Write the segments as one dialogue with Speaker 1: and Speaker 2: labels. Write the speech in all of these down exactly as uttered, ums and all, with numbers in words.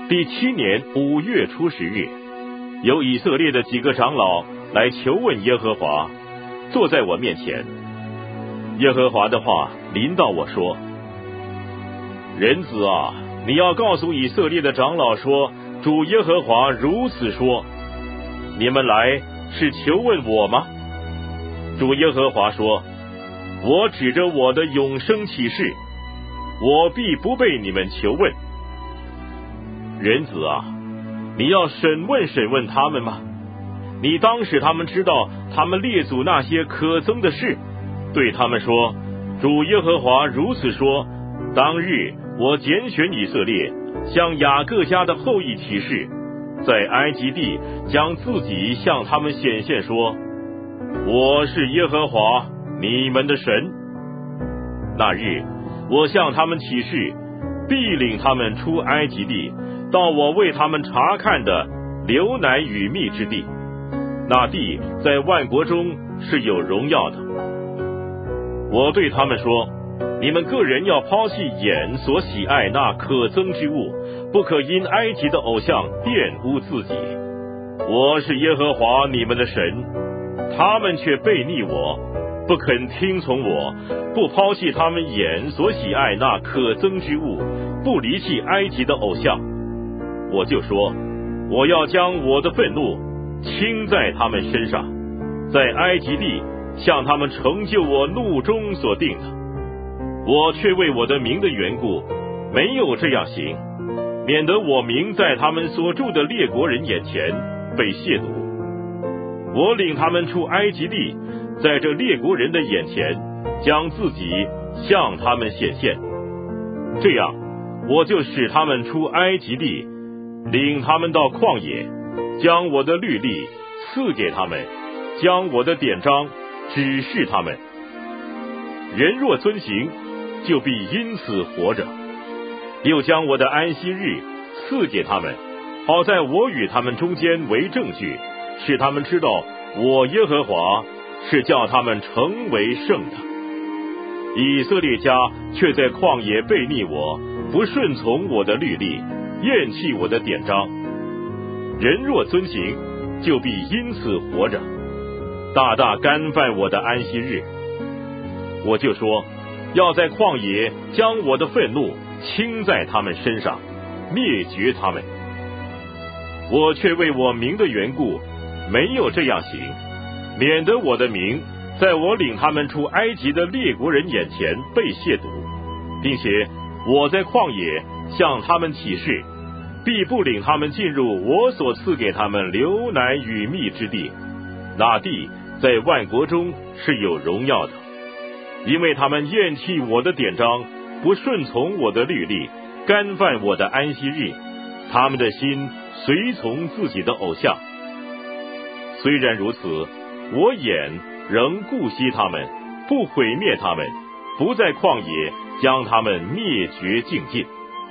Speaker 1: 第七年五月初十日，有以色列的几个长老来求问耶和华，坐在我面前。耶和华的话临到我说：人子啊，你要告诉以色列的长老说，主耶和华如此说，你们来是求问我吗？主耶和华说，我指着我的永生起誓，我必不被你们求问。人子啊，你要审问审问他们吗？你当使他们知道他们列祖那些可憎的事，对他们说，主耶和华如此说，当日我拣选以色列，向雅各家的后裔起誓，在埃及地将自己向他们显现说，我是耶和华你们的神。那日我向他们起誓，必领他们出埃及地，到我为他们查看的流奶与蜜之地，那地在万国中是有荣耀的。我对他们说，你们个人要抛弃眼所喜爱那可憎之物，不可因埃及的偶像玷污自己。我是耶和华你们的神。他们却背逆我，不肯听从我，不抛弃他们眼所喜爱那可憎之物，不离弃埃及的偶像。我就说，我要将我的愤怒倾在他们身上，在埃及地向他们成就我怒中所定的。我却为我的名的缘故没有这样行，免得我名在他们所住的列国人眼前被亵渎。我领他们出埃及地，在这列国人的眼前将自己向他们显现，这样我就使他们出埃及地，领他们到旷野，将我的律例赐给他们，将我的典章指示他们。人若遵行，就必因此活着。又将我的安息日赐给他们，好在我与他们中间为证据，使他们知道我耶和华是叫他们成为圣的。以色列家却在旷野背逆我，不顺从我的律例，厌弃我的典章。人若遵行，就必因此活着，大大干犯我的安息日。我就说，要在旷野将我的愤怒倾在他们身上，灭绝他们。我却为我名的缘故没有这样行，免得我的名在我领他们出埃及的列国人眼前被亵渎，并且我在旷野向他们起誓，必不领他们进入我所赐给他们流奶与蜜之地，那地在万国中是有荣耀的。因为他们厌弃我的典章，不顺从我的律例，干犯我的安息日，他们的心随从自己的偶像。虽然如此，我眼仍顾惜他们，不毁灭他们，不在旷野将他们灭绝尽尽。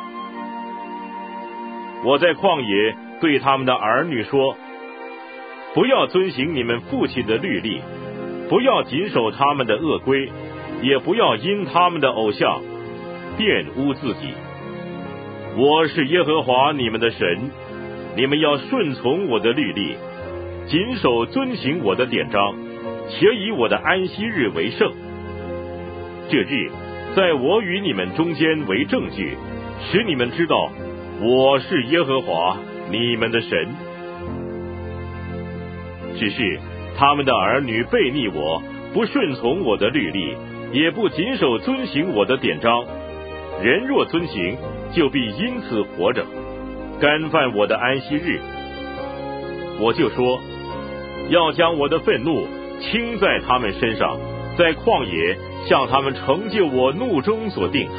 Speaker 1: 我在旷野对他们的儿女说，不要遵行你们父亲的律例，不要谨守他们的恶规，也不要因他们的偶像玷污自己。我是耶和华你们的神，你们要顺从我的律例，谨守遵行我的典章，且以我的安息日为圣。这日在我与你们中间为证据，使你们知道我是耶和华你们的神。只是他们的儿女背逆我，不顺从我的律例，也不谨守遵行我的典章。人若遵行，就必因此活着，干犯我的安息日。我就说，要将我的愤怒倾在他们身上，在旷野向他们成就我怒中所定的。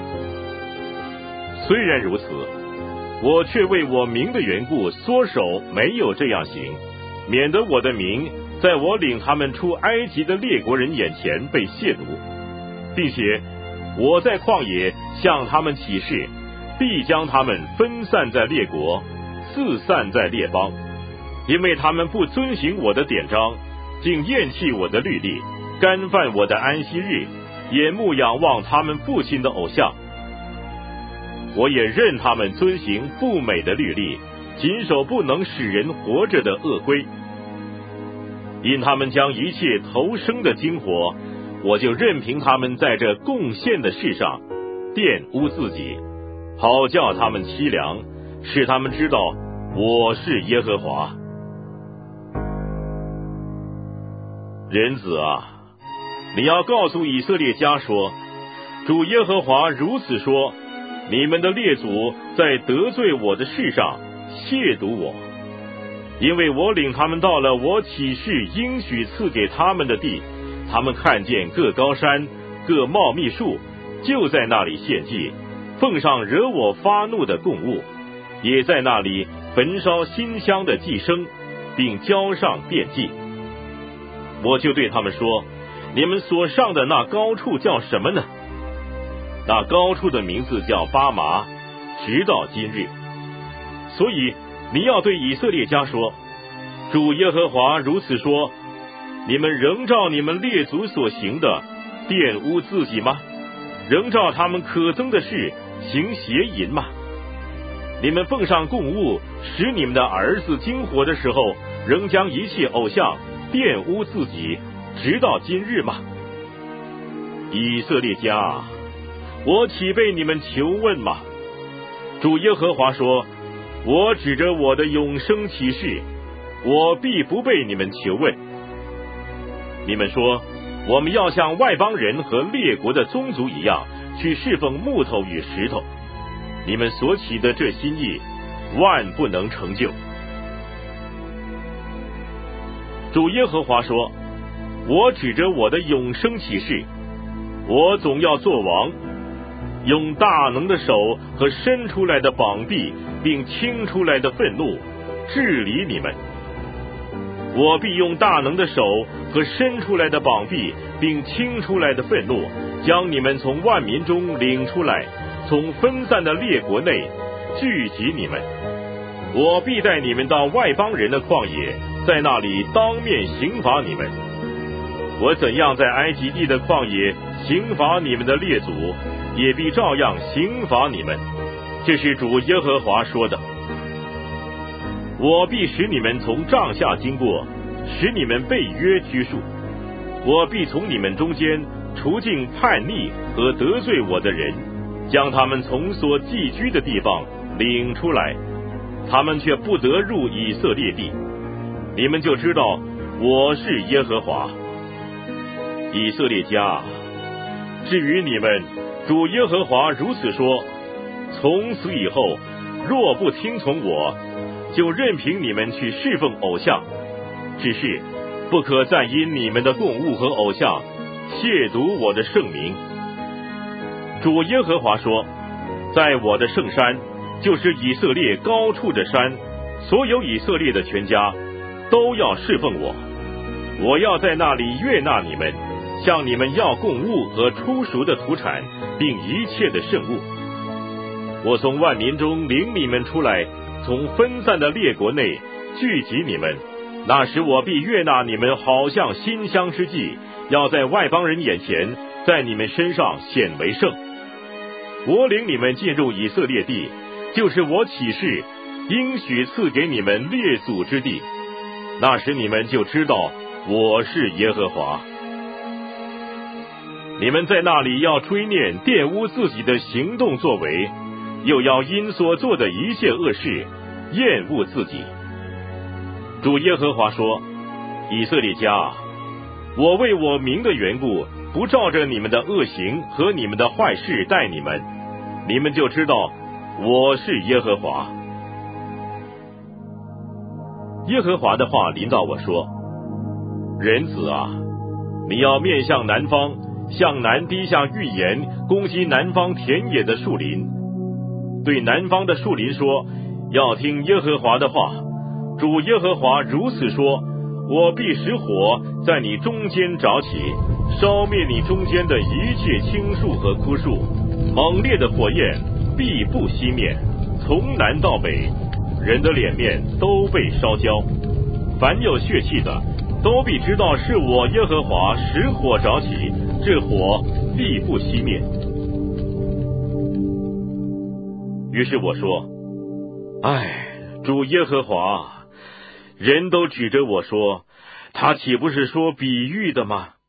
Speaker 1: 虽然如此，我却为我名的缘故缩手，没有这样行，免得我的名在我领他们出埃及的列国人眼前被亵渎，并且我在旷野向他们起誓，必将他们分散在列国，四散在列邦，因为他们不遵行我的典章，竟厌弃我的律例，干犯我的安息日，也牧仰望他们父亲的偶像。 我也任他们遵行不美的律例，谨守不能使人活着的恶规。因他们将一切投生的精活，我就任凭他们在这贡献的事上玷污自己，好叫他们凄凉，使他们知道我是耶和华。人子啊，你要告诉以色列家说，主耶和华如此说，你们的列祖在得罪我的事上亵渎我，因为我领他们到了我起誓应许赐给他们的地，他们看见各高山各茂密树，就在那里献祭，奉上惹我发怒的供物，也在那里焚烧馨香的祭牲，并浇上奠祭。我就对他们说，你们所上的那高处叫什么呢？那高处的名字叫巴麻，直到今日。所以你要对以色列家说，主耶和华如此说，你们仍照你们列祖所行的玷污自己吗？仍照他们可憎的事行邪淫吗？你们奉上供物，使你们的儿子经活的时候，仍将一切偶像玷污自己，直到今日吗？以色列家啊，我岂被你们求问吗？主耶和华说，我指着我的永生起誓，我必不被你们求问。你们说，我们要像外邦人和列国的宗族一样，去侍奉木头与石头。你们所起的这心意，万不能成就。主耶和华说，我指着我的永生起誓，我总要做王，用大能的手和伸出来的膀臂，并倾出来的愤怒治理你们。我必用大能的手和伸出来的膀臂，并倾出来的愤怒，将你们从万民中领出来，从分散的列国内聚集你们。我必带你们到外邦人的旷野，在那里当面刑罚你们。我怎样在埃及地的旷野刑罚你们的列祖，也必照样刑罚你们。这是主耶和华说的。我必使你们从帐下经过，使你们被约拘束。我必从你们中间除尽叛逆和得罪我的人，将他们从所寄居的地方领出来，他们却不得入以色列地。你们就知道我是耶和华。以色列家，至于你们，主耶和华如此说，从此以后，若不听从我，就任凭你们去侍奉偶像，只是不可再因你们的供物和偶像亵渎我的圣名。主耶和华说，在我的圣山，就是以色列高处的山，所有以色列的全家都要侍奉我。我要在那里悦纳你们，向你们要供物和出熟的土产，并一切的圣物。我从万民中领你们出来，从分散的列国内聚集你们，那时我必悦纳你们，好像馨香之祭，要在外邦人眼前，在你们身上显为圣。我领你们进入以色列地，就是我起誓应许赐给你们列祖之地，那时你们就知道我是耶和华。你们在那里要追念玷污自己的行动作为，又要因所做的一切恶事厌恶自己。主耶和华说，以色列家，我为我名的缘故，不照着你们的恶行和你们的坏事待你们，你们就知道我是耶和华。耶和华的话临到我说，人子啊，你要面向南方，向南低下预言，攻击南方田野的树林。对南方的树林说，要听耶和华的话。主耶和华如此说，我必使火在你中间着起，烧灭你中间的一切青树和枯树，猛烈的火焰必不熄灭，从南到北，人的脸面都被烧焦。凡有血气的，都必知道是我耶和华使火着起，这火必不熄灭。 于是我说：哎，主耶和华，人都指着我说，他岂不是说比喻的吗？